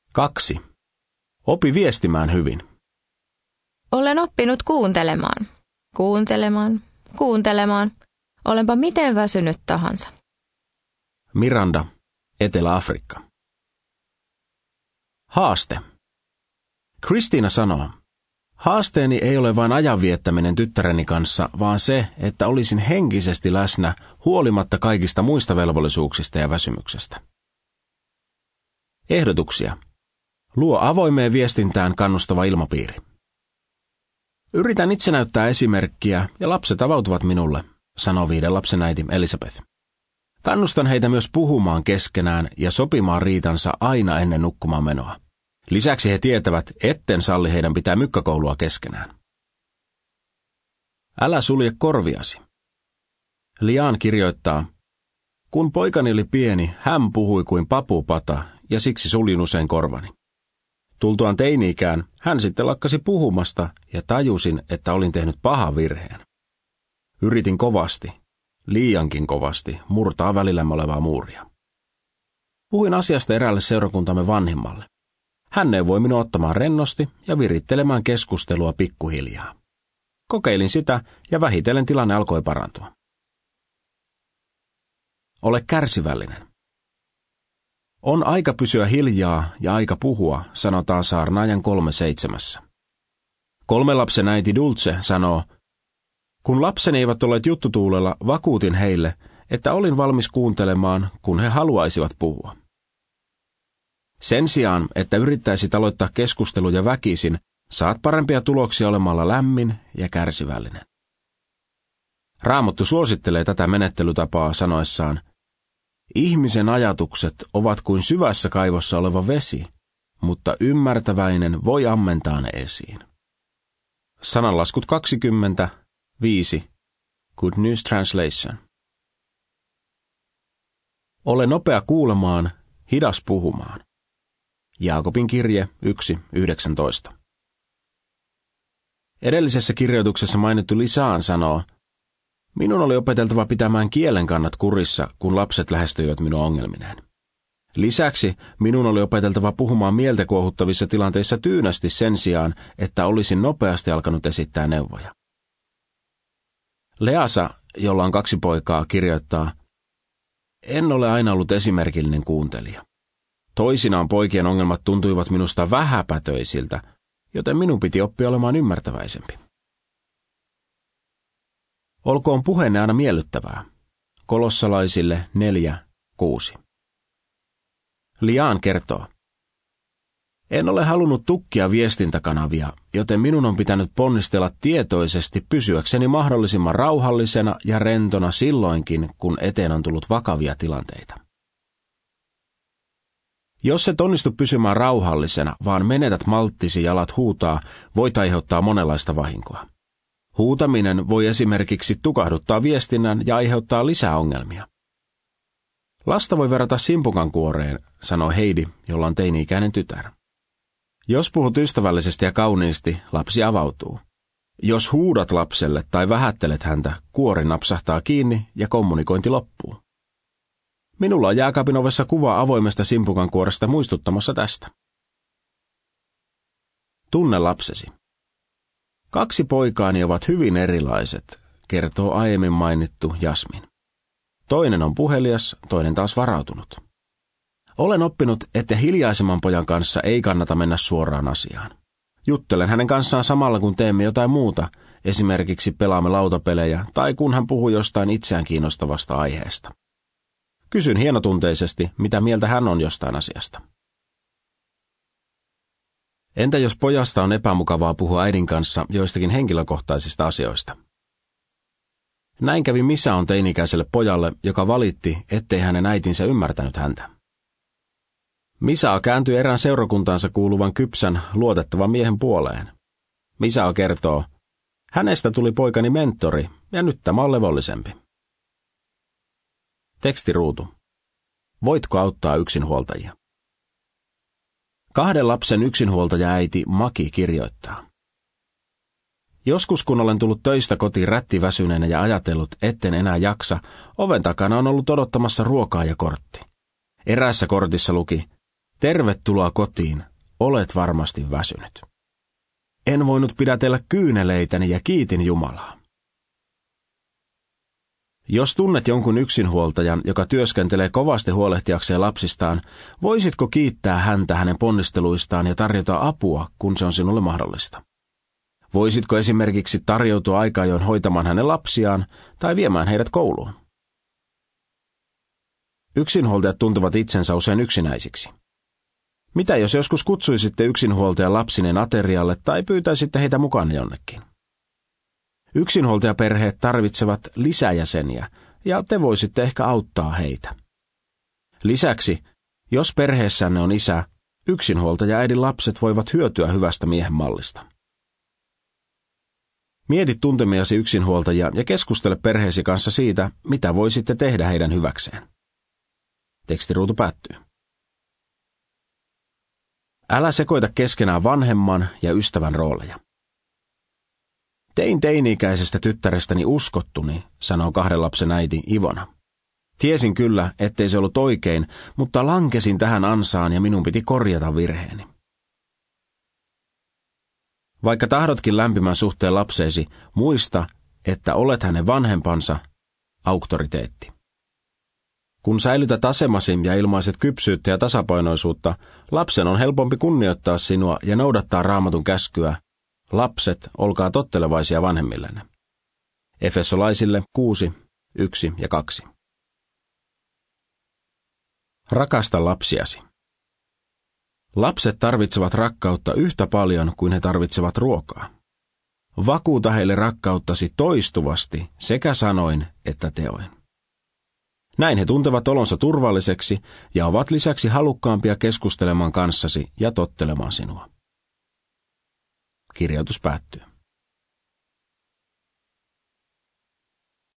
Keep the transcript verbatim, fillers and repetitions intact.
Kaksi. Opi viestimään hyvin. Olen oppinut kuuntelemaan. Kuuntelemaan. Kuuntelemaan. Olenpa miten väsynyt tahansa. Miranda, Etelä-Afrikka. Haaste. Kristiina sanoo, haasteeni ei ole vain ajan viettäminen tyttäreni kanssa, vaan se, että olisin henkisesti läsnä huolimatta kaikista muista velvollisuuksista ja väsymyksestä. Ehdotuksia. Luo avoimeen viestintään kannustava ilmapiiri. Yritän itse näyttää esimerkkiä ja lapset avautuvat minulle, sanoo viiden lapsen äiti Elisabeth. Kannustan heitä myös puhumaan keskenään ja sopimaan riitansa aina ennen nukkumaan menoa. Lisäksi he tietävät, etten salli heidän pitää mykkäkoulua keskenään. Älä sulje korviasi. Lian kirjoittaa, kun poikani oli pieni, hän puhui kuin papupata ja siksi suljin usein korvani. Tultuaan teini-ikään, hän sitten lakkasi puhumasta ja tajusin, että olin tehnyt pahan virheen. Yritin kovasti, liiankin kovasti, murtaa välillämme olevaa muuria. Puhuin asiasta eräälle seurakuntamme vanhimmalle. Hän neuvoi minua ottamaan rennosti ja virittelemään keskustelua pikkuhiljaa. Kokeilin sitä ja vähitellen tilanne alkoi parantua. Ole kärsivällinen. On aika pysyä hiljaa ja aika puhua, sanotaan saarnaajan kolme seitsemässä. Kolmen lapsen äiti Dulce sanoo, kun lapseni eivät olleet juttutuulella, vakuutin heille, että olin valmis kuuntelemaan, kun he haluaisivat puhua. Sen sijaan, että yrittäisit aloittaa keskusteluja väkisin, saat parempia tuloksia olemalla lämmin ja kärsivällinen. Raamattu suosittelee tätä menettelytapaa sanoessaan, ihmisen ajatukset ovat kuin syvässä kaivossa oleva vesi, mutta ymmärtäväinen voi ammentaa ne esiin. Sananlaskut kaksikymmentä, viisi. Good News Translation. Ole nopea kuulemaan, hidas puhumaan. Jaakobin kirje yksi yhdeksäntoista. Edellisessä kirjoituksessa mainittu Lisaan sanoo, minun oli opeteltava pitämään kielen kannat kurissa, kun lapset lähestyivät minua ongelmineen. Lisäksi minun oli opeteltava puhumaan mieltä kuohuttavissa tilanteissa tyynästi sen sijaan, että olisin nopeasti alkanut esittää neuvoja. Leasa, jolla on kaksi poikaa, kirjoittaa, en ole aina ollut esimerkillinen kuuntelija. Toisinaan poikien ongelmat tuntuivat minusta vähäpätöisiltä, joten minun piti oppia olemaan ymmärtäväisempi. Olkoon puheenne aina miellyttävää. Kolossalaisille neljä kuusi. Lian kertoo. En ole halunnut tukkia viestintäkanavia, joten minun on pitänyt ponnistella tietoisesti pysyäkseni mahdollisimman rauhallisena ja rentona silloinkin, kun eteen on tullut vakavia tilanteita. Jos et onnistu pysymään rauhallisena, vaan menetät malttisi ja alat huutaa, voit aiheuttaa monenlaista vahinkoa. Huutaminen voi esimerkiksi tukahduttaa viestinnän ja aiheuttaa lisää ongelmia. Lasta voi verrata simpukan kuoreen, sanoo Heidi, jolla on teini-ikäinen tytär. Jos puhut ystävällisesti ja kauniisti, lapsi avautuu. Jos huudat lapselle tai vähättelet häntä, kuori napsahtaa kiinni ja kommunikointi loppuu. Minulla on jääkaapin ovessa kuva avoimesta simpukan kuoresta muistuttamassa tästä. Tunne lapsesi. Kaksi poikaani ovat hyvin erilaiset, kertoo aiemmin mainittu Jasmin. Toinen on puhelias, toinen taas varautunut. Olen oppinut, että hiljaisemman pojan kanssa ei kannata mennä suoraan asiaan. Juttelen hänen kanssaan samalla kun teemme jotain muuta, esimerkiksi pelaamme lautapelejä tai kun hän puhuu jostain itseään kiinnostavasta aiheesta. Kysyn hienotunteisesti, mitä mieltä hän on jostain asiasta. Entä jos pojasta on epämukavaa puhua äidin kanssa joistakin henkilökohtaisista asioista? Näin kävi Misa-on teini-ikäiselle pojalle, joka valitti, ettei hänen äitinsä ymmärtänyt häntä. Misa kääntyi erään seurakuntaansa kuuluvan kypsän, luotettavan miehen puoleen. Misa kertoo, hänestä tuli poikani mentori ja nyt tämä on levollisempi. Tekstiruutu. Voitko auttaa yksinhuoltajia? Kahden lapsen yksinhuoltaja-äiti Maki kirjoittaa. Joskus kun olen tullut töistä kotiin rättiväsyneenä ja ajatellut, etten enää jaksa, oven takana on ollut odottamassa ruokaa ja kortti. Eräässä kortissa luki, Tervetuloa kotiin, olet varmasti väsynyt. En voinut pidätellä kyyneleitäni ja kiitin Jumalaa. Jos tunnet jonkun yksinhuoltajan, joka työskentelee kovasti huolehtiakseen lapsistaan, voisitko kiittää häntä hänen ponnisteluistaan ja tarjota apua, kun se on sinulle mahdollista? Voisitko esimerkiksi tarjoutua aika ajoin hoitamaan hänen lapsiaan tai viemään heidät kouluun? Yksinhuoltajat tuntuvat itsensä usein yksinäisiksi. Mitä jos joskus kutsuisitte yksinhuoltajan lapsineen aterialle tai pyytäisitte heitä mukaan jonnekin? Yksinhuoltajaperheet tarvitsevat lisäjäseniä ja te voisitte ehkä auttaa heitä. Lisäksi, jos perheessänne on isä, yksinhuoltajaäidin lapset voivat hyötyä hyvästä miehen mallista. Mieti tuntemiasi yksinhuoltajia ja keskustele perheesi kanssa siitä, mitä voisitte tehdä heidän hyväkseen. Tekstiruutu päättyy. Älä sekoita keskenään vanhemman ja ystävän rooleja. Tein teini-ikäisestä tyttärestäni uskottuni, sanoo kahden lapsen äiti Ivona. Tiesin kyllä, ettei se ollut oikein, mutta lankesin tähän ansaan ja minun piti korjata virheeni. Vaikka tahdotkin lämpimän suhteen lapseesi, muista, että olet hänen vanhempansa, auktoriteetti. Kun säilytät asemasi ja ilmaiset kypsyyttä ja tasapainoisuutta, lapsen on helpompi kunnioittaa sinua ja noudattaa Raamatun käskyä. Lapset, olkaa tottelevaisia vanhemmillenne. Efesolaisille kuusi, yksi ja kaksi. Rakasta lapsiasi. Lapset tarvitsevat rakkautta yhtä paljon kuin he tarvitsevat ruokaa. Vakuuta heille rakkauttasi toistuvasti sekä sanoin että teoin. Näin he tuntevat olonsa turvalliseksi ja ovat lisäksi halukkaampia keskustelemaan kanssasi ja tottelemaan sinua. Kirjoitus päättyy.